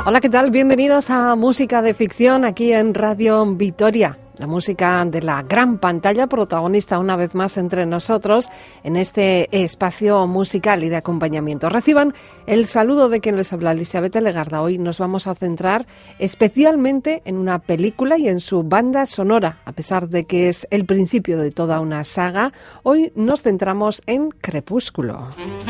Hola, ¿qué tal? Bienvenidos a Música de Ficción aquí en Radio Vitoria. La música de la gran pantalla, protagonista una vez más entre nosotros en este espacio musical y de acompañamiento. Reciban el saludo de quien les habla, Elisabeth Legarda. Hoy nos vamos a centrar especialmente en una película y en su banda sonora. A pesar de que es el principio de toda una saga, hoy nos centramos en Crepúsculo.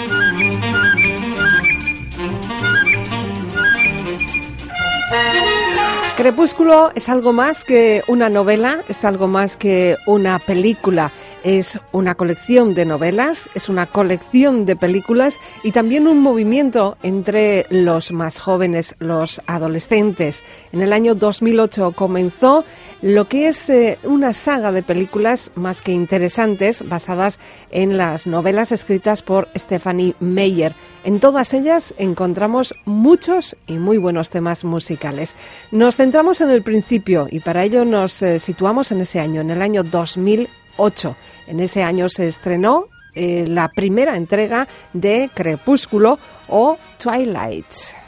Crepúsculo es algo más que una novela, es algo más que una película. Es una colección de novelas, es una colección de películas y también un movimiento entre los más jóvenes, los adolescentes. En el año 2008 comenzó lo que es una saga de películas más que interesantes, basadas en las novelas escritas por Stephanie Meyer. En todas ellas encontramos muchos y muy buenos temas musicales. Nos centramos en el principio y para ello nos situamos en ese año, en el año 2008. En ese año se estrenó la primera entrega de Crepúsculo o Twilight.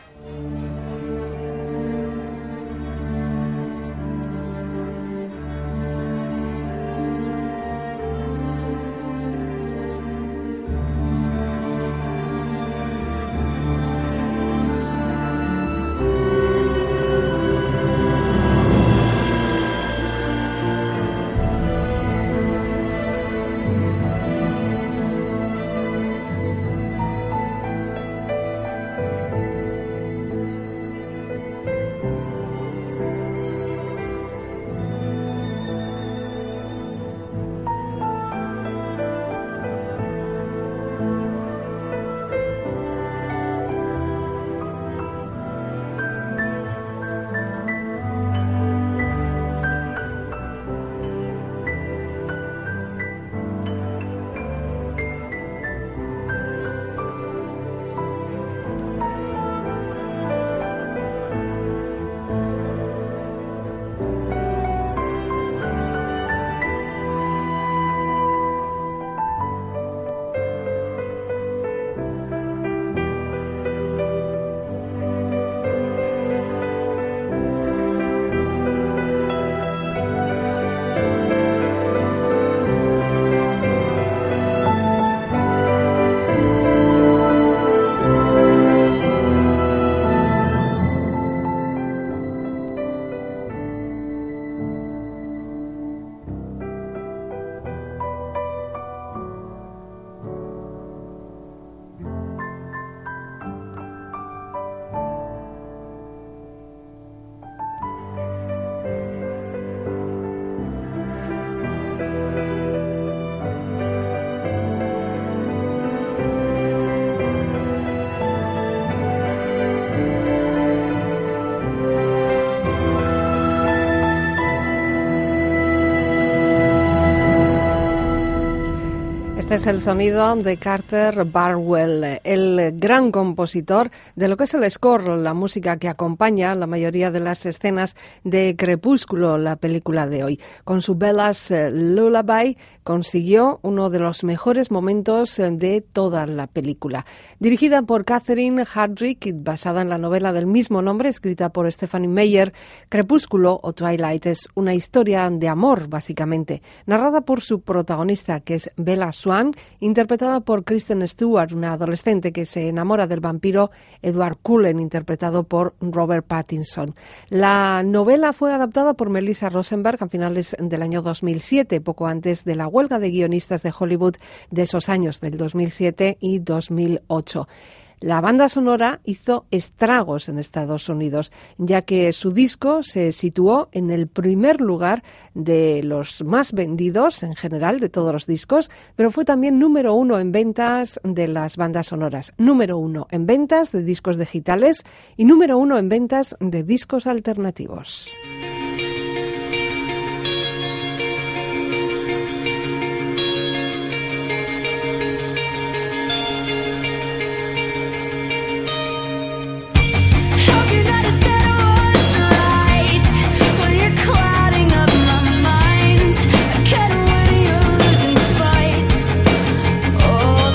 Este es el sonido de Carter Barwell, el gran compositor de lo que es el score, la música que acompaña la mayoría de las escenas de Crepúsculo, la película de hoy. Con su Bella's Lullaby consiguió uno de los mejores momentos de toda la película. Dirigida por Catherine Hardwicke, basada en la novela del mismo nombre, escrita por Stephanie Meyer, Crepúsculo o Twilight es una historia de amor, básicamente, narrada por su protagonista, que es Bella Swan, interpretada por Kristen Stewart, una adolescente que se enamora del vampiro Edward Cullen, interpretado por Robert Pattinson. La novela fue adaptada por Melissa Rosenberg a finales del año 2007, poco antes de la huelga de guionistas de Hollywood de esos años, del 2007 y 2008. La banda sonora hizo estragos en Estados Unidos, ya que su disco se situó en el primer lugar de los más vendidos en general de todos los discos, pero fue también número 1 en ventas de las bandas sonoras, número 1 en ventas de discos digitales y número 1 en ventas de discos alternativos.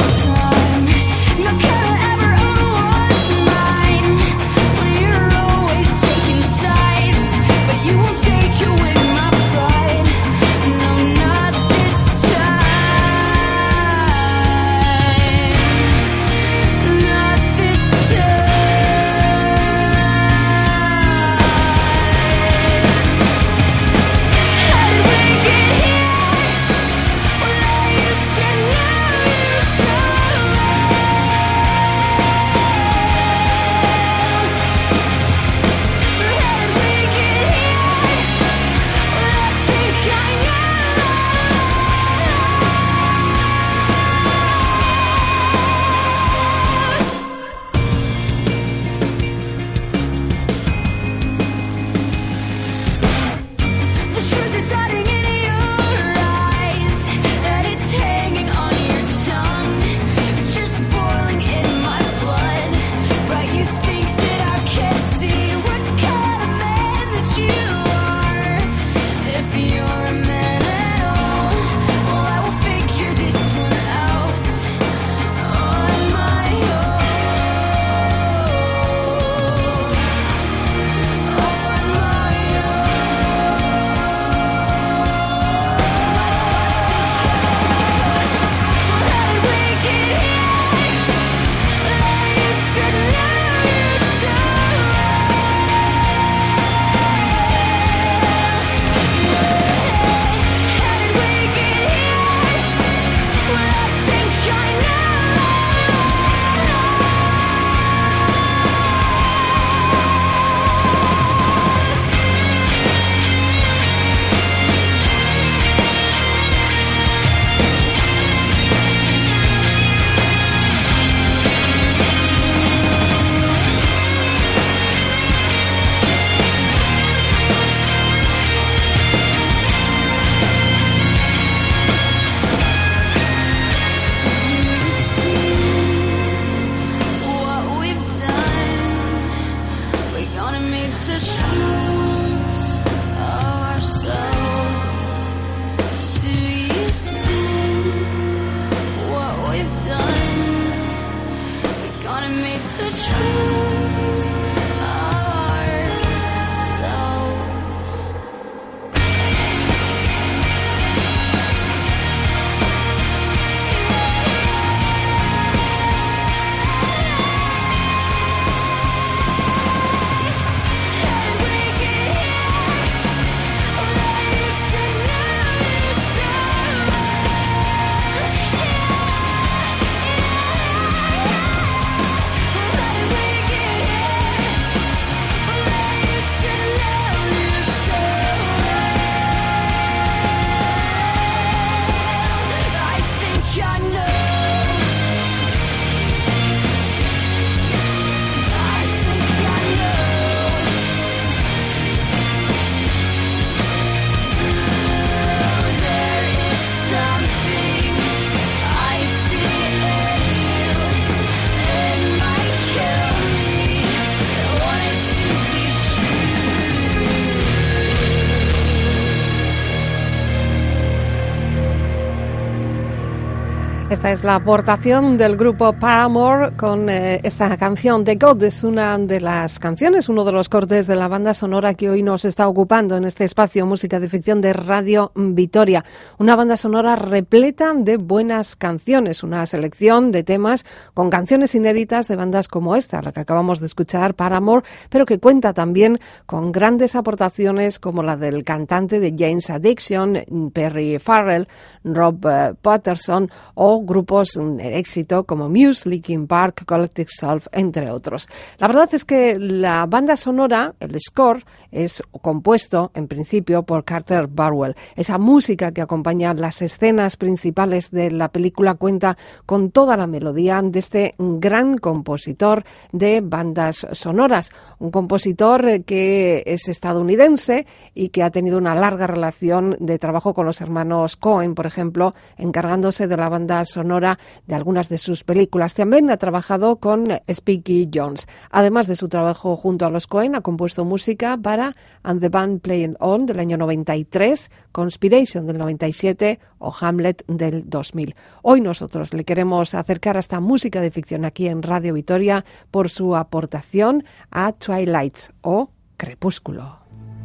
No quiero ever own what's mine. When you're Esta es la aportación del grupo Paramore con esta canción The God. Es una de las canciones, uno de los cortes de la banda sonora que hoy nos está ocupando en este espacio Música de Ficción de Radio Vitoria. Una banda sonora repleta de buenas canciones, una selección de temas con canciones inéditas de bandas como esta, la que acabamos de escuchar, Paramore, pero que cuenta también con grandes aportaciones como la del cantante de Jane's Addiction, Perry Farrell, Rob Patterson, o grupos de éxito como Muse, Linkin Park, Collective Soul, entre otros. La verdad es que la banda sonora, el score, es compuesto en principio por Carter Burwell. Esa música que acompaña las escenas principales de la película cuenta con toda la melodía de este gran compositor de bandas sonoras. Un compositor que es estadounidense y que ha tenido una larga relación de trabajo con los hermanos Coen, por ejemplo, encargándose de la banda sonora de algunas de sus películas. También ha trabajado con Spike Jonze. Además de su trabajo junto a los Coen, ha compuesto música para And the Band Playing On del año 93, Conspiration del 97 o Hamlet del 2000. Hoy nosotros le queremos acercar a esta música de ficción aquí en Radio Vitoria por su aportación a Twilight o Crepúsculo.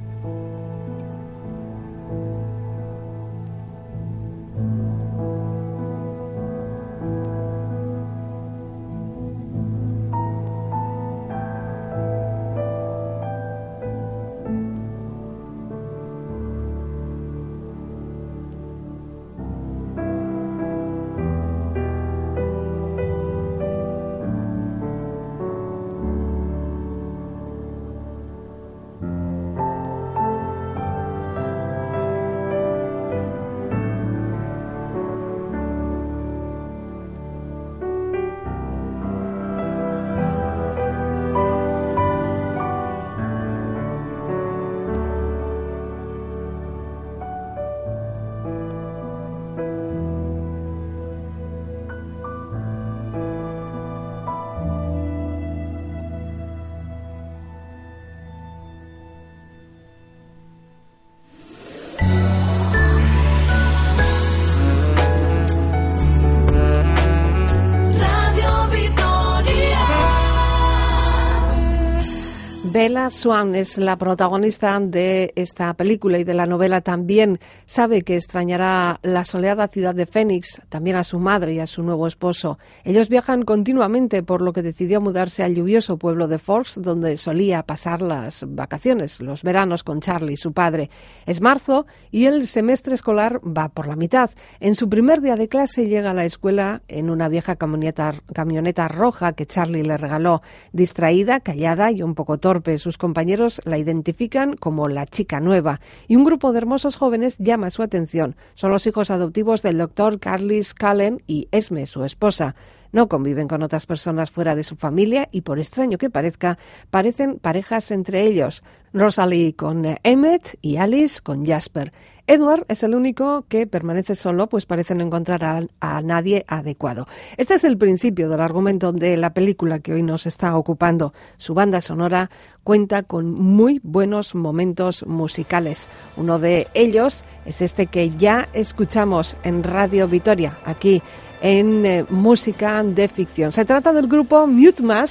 Bella Swan es la protagonista de esta película y de la novela. También sabe que extrañará la soleada ciudad de Phoenix, también a su madre y a su nuevo esposo. Ellos viajan continuamente, por lo que decidió mudarse al lluvioso pueblo de Forks, donde solía pasar las vacaciones, los veranos con Charlie, su padre. Es marzo y el semestre escolar va por la mitad. En su primer día de clase llega a la escuela en una vieja camioneta roja que Charlie le regaló. Distraída, callada y un poco torpe, sus compañeros la identifican como la chica nueva y un grupo de hermosos jóvenes llama su atención. Son los hijos adoptivos del doctor Carlis Cullen y Esme, su esposa. No conviven con otras personas fuera de su familia y, por extraño que parezca, parecen parejas entre ellos. Rosalie con Emmett y Alice con Jasper. Edward es el único que permanece solo, pues parece no encontrar a nadie adecuado. Este es el principio del argumento de la película que hoy nos está ocupando. Su banda sonora cuenta con muy buenos momentos musicales. Uno de ellos es este que ya escuchamos en Radio Vitoria, aquí en Música de Ficción. Se trata del grupo Mute Mass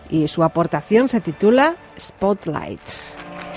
y su aportación se titula Spotlights.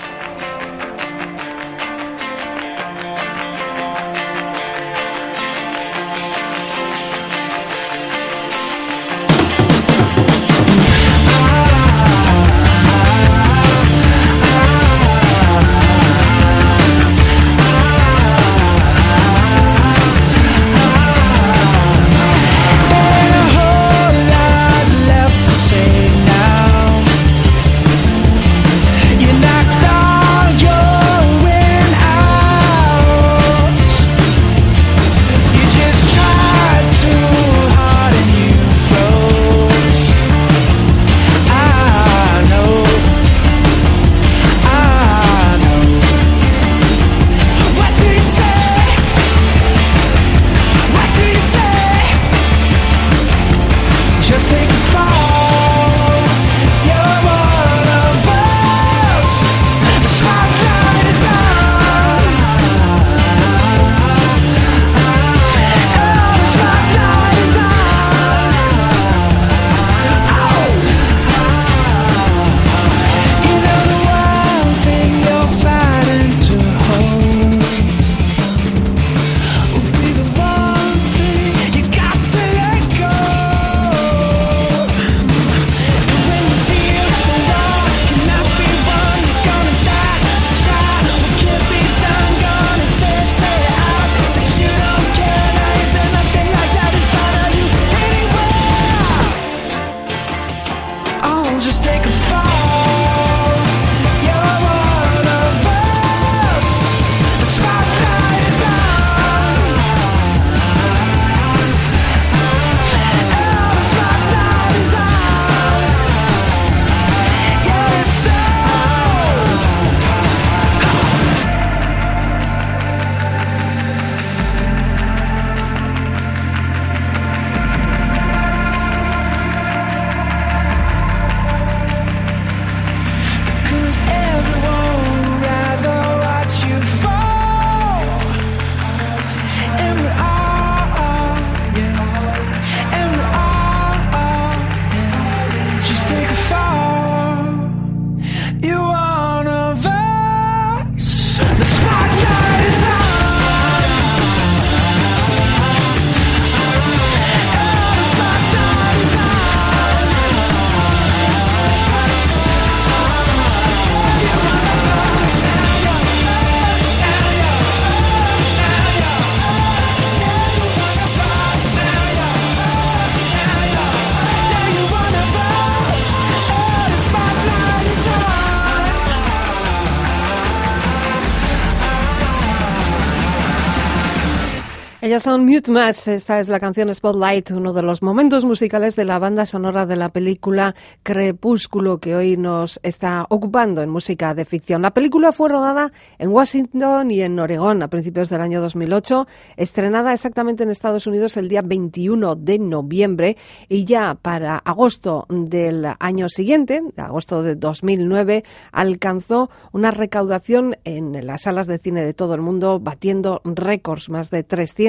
Ellos son Mute Match. Esta es la canción Spotlight, uno de los momentos musicales de la banda sonora de la película Crepúsculo, que hoy nos está ocupando en música de ficción. La película fue rodada en Washington y en Oregón a principios del año 2008, estrenada exactamente en Estados Unidos el día 21 de noviembre y ya para agosto del año siguiente, agosto de 2009, alcanzó una recaudación en las salas de cine de todo el mundo, batiendo récords, más de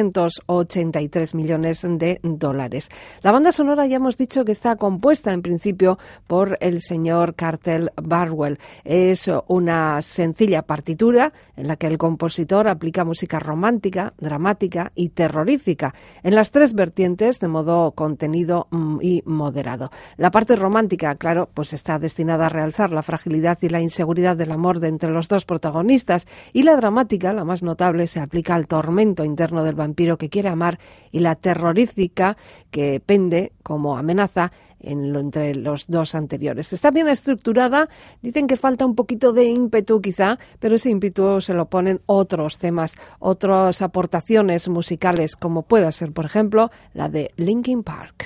383 millones de dólares. La banda sonora ya hemos dicho que está compuesta en principio por el señor Carter Barwell. Es una sencilla partitura en la que el compositor aplica música romántica, dramática y terrorífica en las tres vertientes de modo contenido y moderado. La parte romántica, claro, pues está destinada a realzar la fragilidad y la inseguridad del amor de entre los dos protagonistas, y la dramática, la más notable, se aplica al tormento interno del vampiro que quiere amar, y la terrorífica que pende como amenaza entre los dos anteriores. Está bien estructurada, dicen que falta un poquito de ímpetu quizá, pero ese ímpetu se lo ponen otros temas, otras aportaciones musicales, como pueda ser, por ejemplo, la de Linkin Park.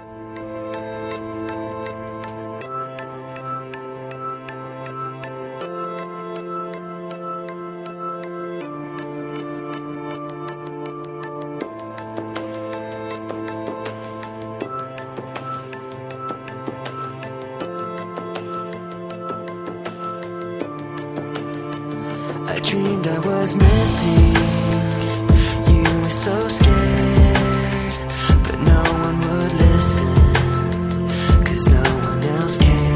I dreamed I was missing, you were so scared, but no one would listen, 'cause no one else cared.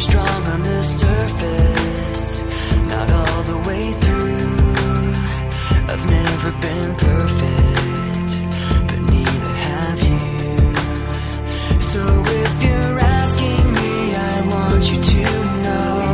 strong on the surface, not all the way through. I've never been perfect, but neither have you. So if you're asking me, I want you to know,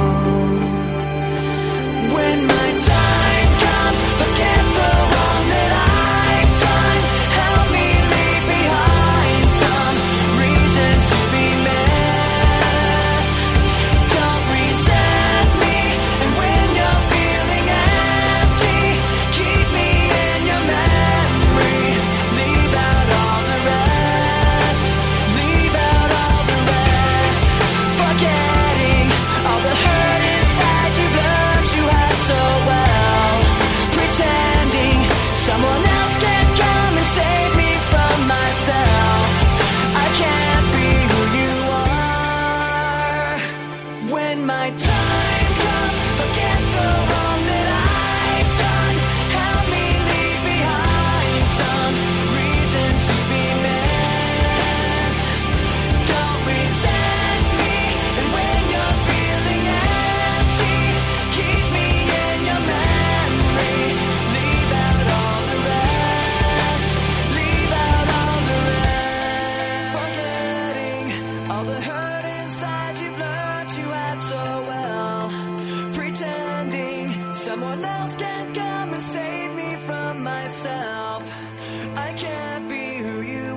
when my time comes, forget the wrong that I've done. Help me leave behind some reasons to be missed. Don't resent me, and when you're feeling empty, keep me in your memory. Leave out all the rest. Leave out all the rest. Forgetting all the hurt inside you've learned you had so well. Pretending someone else can come and save me from myself. I can't be who you are. When my time comes, forget the wrong that I've done. Help me leave behind some reasons to be missed. Don't resent me, and when you're feeling empty, keep me in your memory. Leave out all the rest. Leave out all the rest. Forgetting all the hurt inside you've learned you had so well. Pretending someone else can come and save me from myself. I can't be who you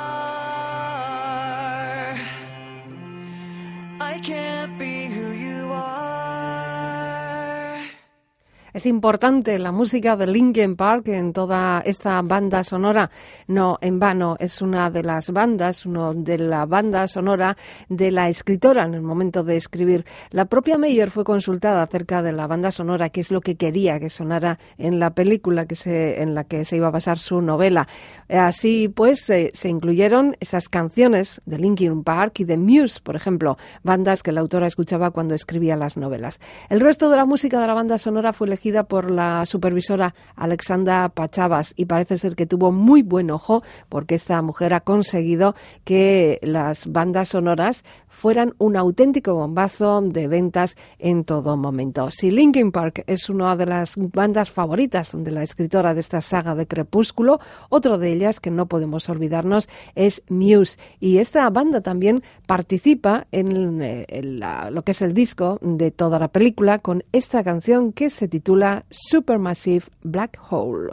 are. I can't be who you are. Es importante la música de Linkin Park en toda esta banda sonora, no en vano, es una de las bandas, uno de la banda sonora de la escritora en el momento de escribir. La propia Meyer fue consultada acerca de la banda sonora, qué es lo que quería que sonara en la película en la que se iba a basar su novela. Así pues, se incluyeron esas canciones de Linkin Park y de Muse, por ejemplo, bandas que la autora escuchaba cuando escribía las novelas. El resto de la música de la banda sonora fue elegida por la supervisora Alexandra Pachavas y parece ser que tuvo muy buen ojo porque esta mujer ha conseguido que las bandas sonoras fueran un auténtico bombazo de ventas en todo momento. Si Linkin Park es una de las bandas favoritas de la escritora de esta saga de Crepúsculo, otra de ellas que no podemos olvidarnos es Muse. Y esta banda también participa en lo que es el disco de toda la película con esta canción que se titula Supermassive Black Hole.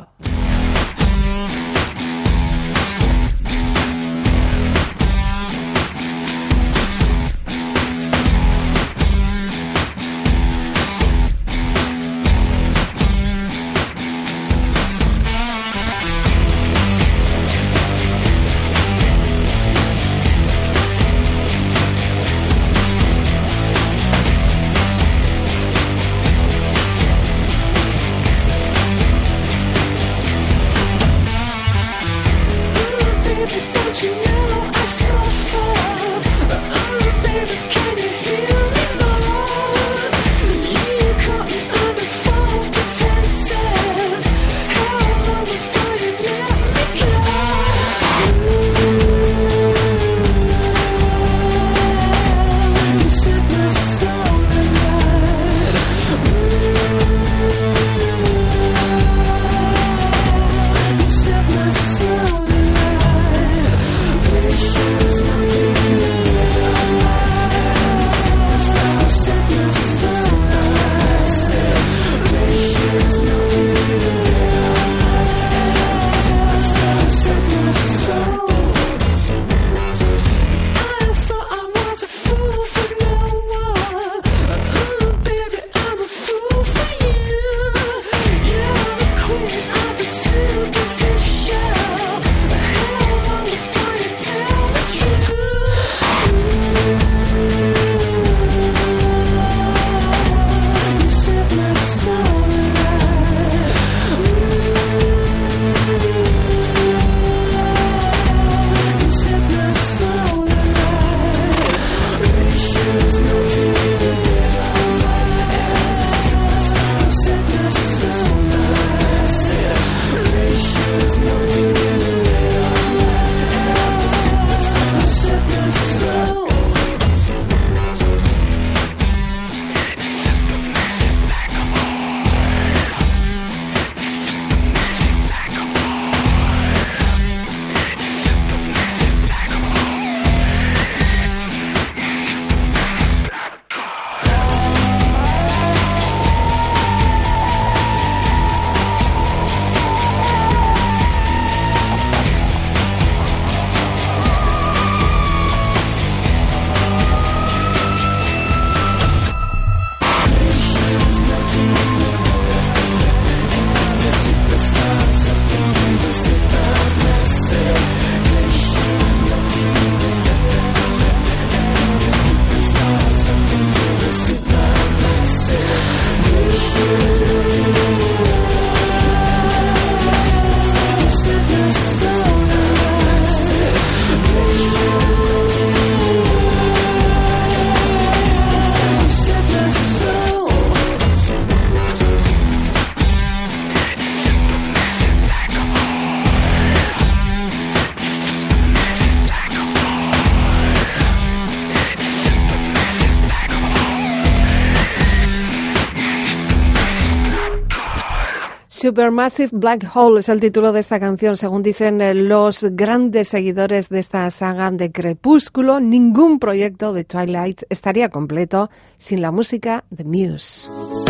Supermassive Black Hole es el título de esta canción. Según dicen los grandes seguidores de esta saga de Crepúsculo, ningún proyecto de Twilight estaría completo sin la música de Muse.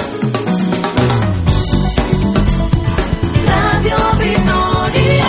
Radio Victoria.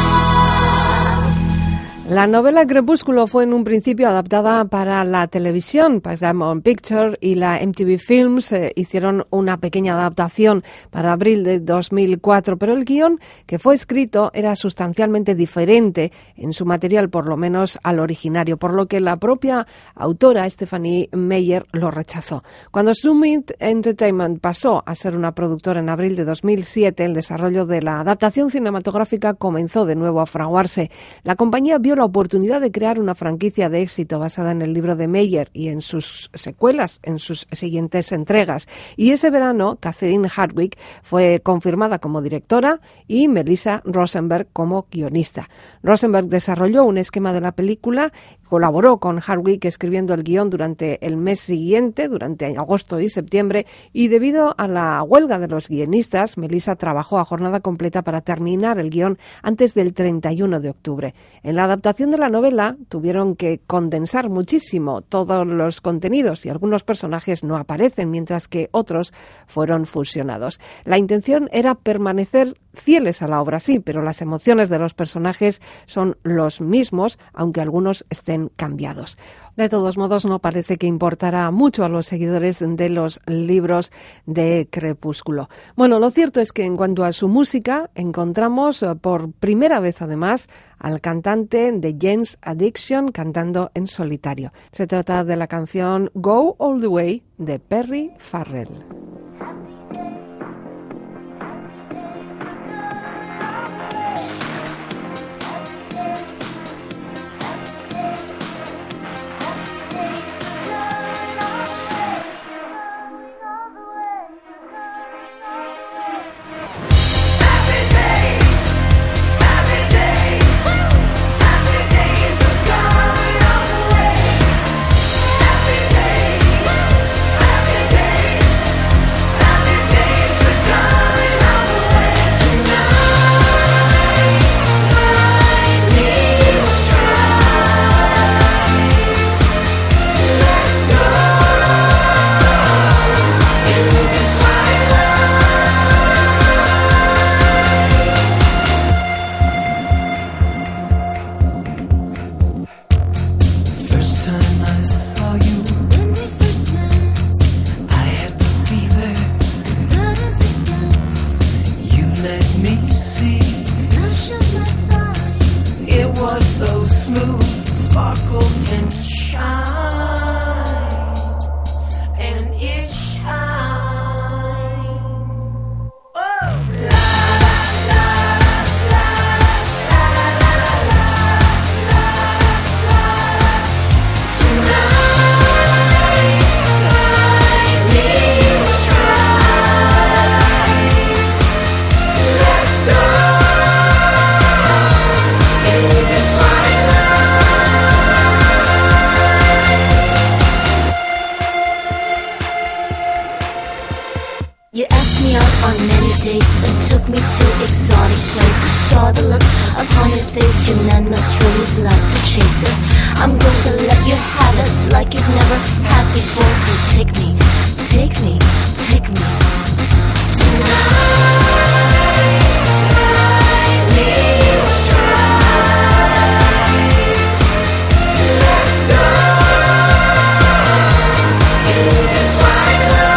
La novela Crepúsculo fue en un principio adaptada para la televisión. Paramount Pictures y la MTV Films hicieron una pequeña adaptación para abril de 2004, pero el guión que fue escrito era sustancialmente diferente en su material, por lo menos al originario, por lo que la propia autora, Stephanie Meyer, lo rechazó. Cuando Summit Entertainment pasó a ser una productora en abril de 2007, el desarrollo de la adaptación cinematográfica comenzó de nuevo a fraguarse. La compañía vio la oportunidad de crear una franquicia de éxito basada en el libro de Meyer y en sus secuelas, en sus siguientes entregas. Y ese verano, Catherine Hardwicke fue confirmada como directora y Melissa Rosenberg como guionista. Rosenberg desarrolló un esquema de la película, colaboró con Hardwicke escribiendo el guión durante el mes siguiente, durante agosto y septiembre, y debido a la huelga de los guionistas, Melissa trabajó a jornada completa para terminar el guión antes del 31 de octubre. En la adaptación de la novela tuvieron que condensar muchísimo todos los contenidos y algunos personajes no aparecen, mientras que otros fueron fusionados. La intención era permanecer fieles a la obra, sí, pero las emociones de los personajes son los mismos, aunque algunos estén cambiados. De todos modos, no parece que importará mucho a los seguidores de los libros de Crepúsculo. Bueno, lo cierto es que en cuanto a su música, encontramos por primera vez además al cantante de Jane's Addiction cantando en solitario. Se trata de la canción Go All the Way de Perry Farrell. You asked me out on many dates and took me to exotic places. Saw the look upon your face, your man must really love the chases. I'm going to let you have it like you've never had before. So take me, take me, take me tonight. Let's go into twilight.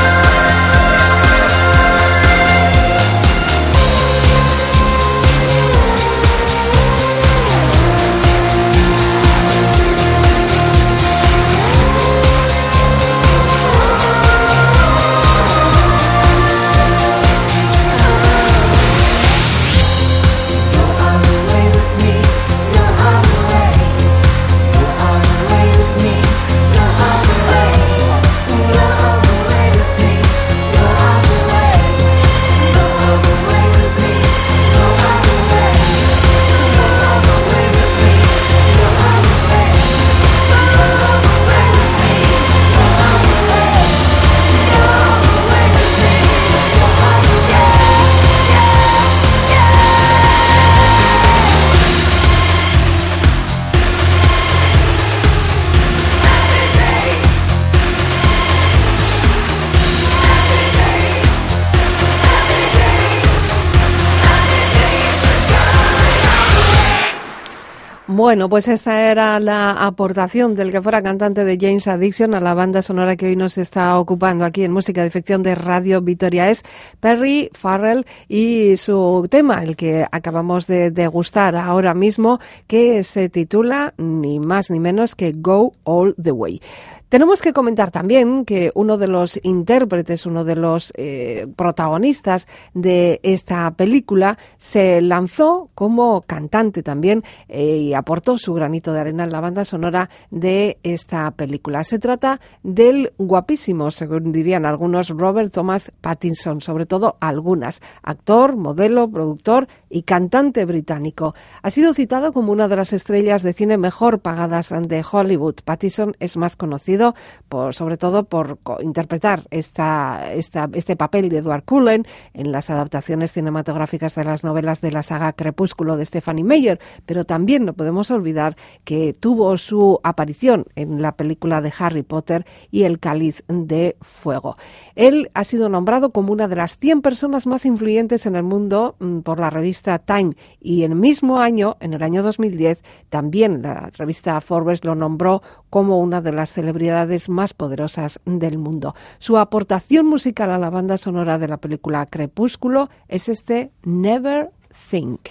Bueno, pues esta era la aportación del que fuera cantante de Jane's Addiction a la banda sonora que hoy nos está ocupando aquí en Música de Ficción de Radio Vitoria. Es Perry Farrell y su tema, el que acabamos de degustar ahora mismo, que se titula ni más ni menos que Go All the Way. Tenemos que comentar también que uno de los intérpretes, uno de los protagonistas de esta película se lanzó como cantante también y aportó su granito de arena en la banda sonora de esta película. Se trata del guapísimo, según dirían algunos, Robert Thomas Pattinson, sobre todo algunas, actor, modelo, productor y cantante británico. Ha sido citado como una de las estrellas de cine mejor pagadas de Hollywood. Pattinson es más conocido sobre todo por interpretar este papel de Edward Cullen en las adaptaciones cinematográficas de las novelas de la saga Crepúsculo de Stephenie Meyer, pero también no podemos olvidar que tuvo su aparición en la película de Harry Potter y El Cáliz de Fuego. Él ha sido nombrado como una de las 100 personas más influyentes en el mundo por la revista Time, y en el mismo año, en el año 2010, también la revista Forbes lo nombró como una de las celebridades más poderosas del mundo. Su aportación musical a la banda sonora de la película Crepúsculo es este Never Think.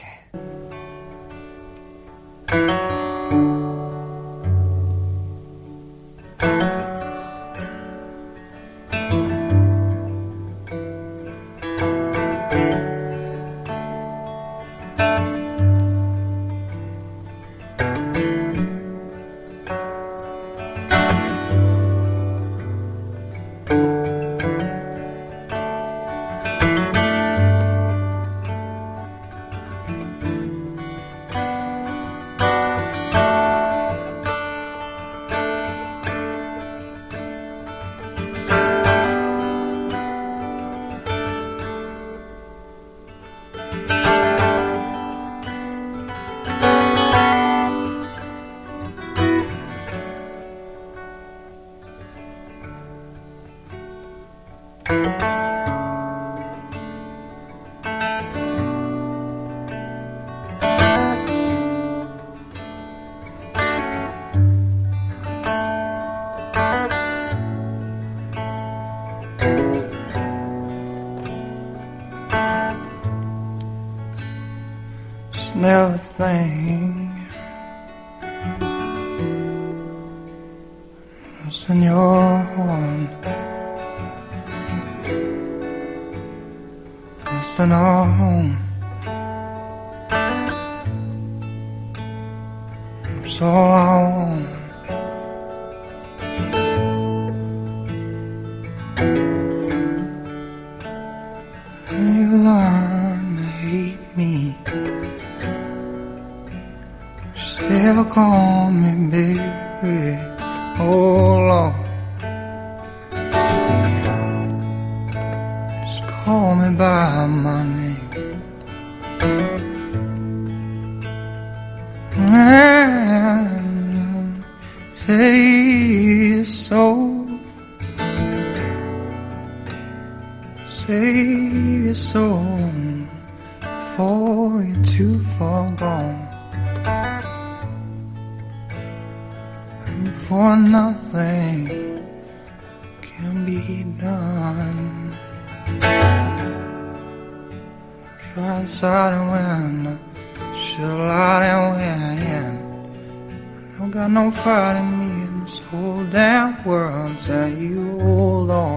Never think what's in your horn, what's in our home. It's all I want. You learn to hate me. Still call me baby, oh Lord. Just call me by my name. And say it's so, say it's so, before you're too far gone. For nothing can be done. Try side and win, chill out and win. Don't got no fight in me in this whole damn world. Tell you hold off.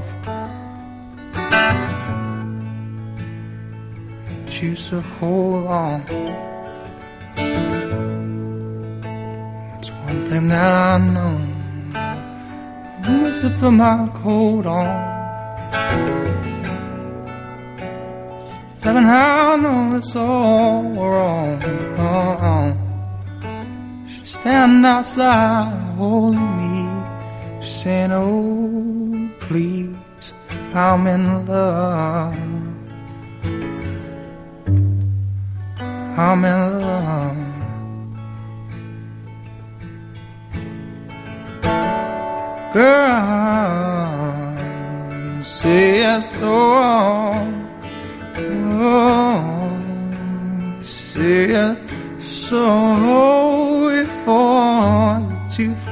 Choose to hold on. One thing that I know is to put my coat on. Seven, I know it's all wrong. She's standing outside holding me, saying, oh, please, I'm in love. I'm in love. Girl, say yes, oh, say yes, so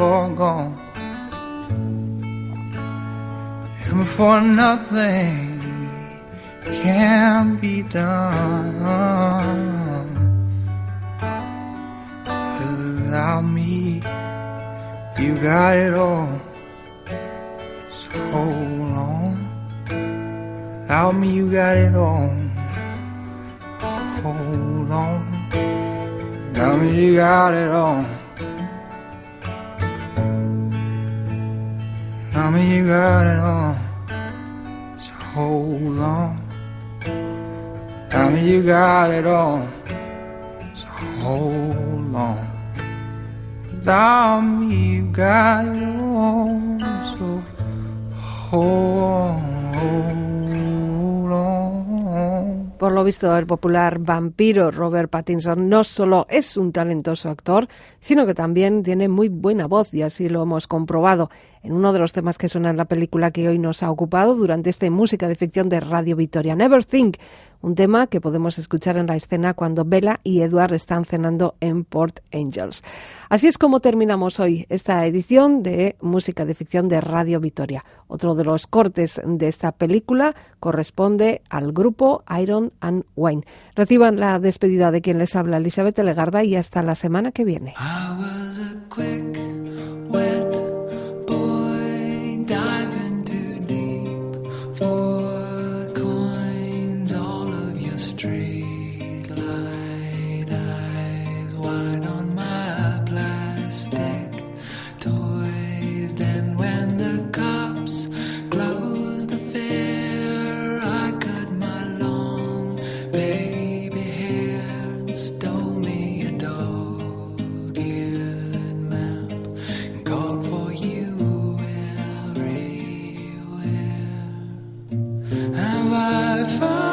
far gone. And before nothing can be done, without me, you got it all. So hold on. Without me, you got it all. Hold on. Without me, you got it all. Without me, you got it all. So hold on. Without me, you got it all. So hold on. Without me, you got it all. So hold on. Por lo visto, el popular vampiro Robert Pattinson no solo es un talentoso actor, sino que también tiene muy buena voz, y así lo hemos comprobado en uno de los temas que suena en la película que hoy nos ha ocupado durante esta música de ficción de Radio Vitoria, Never Think, un tema que podemos escuchar en la escena cuando Bella y Edward están cenando en Port Angels. Así es como terminamos hoy esta edición de música de ficción de Radio Vitoria. Otro de los cortes de esta película corresponde al grupo Iron and Wine. Reciban la despedida de quien les habla, Elizabeth Legarda, y hasta la semana que viene. I was a quick, wet boy, diving too deep for coins. All of your street light eyes wide on my plastic toys. Then when the cops closed the fair, I cut my long baby hair and stole me a dog-eared map and called for you everywhere. Have I found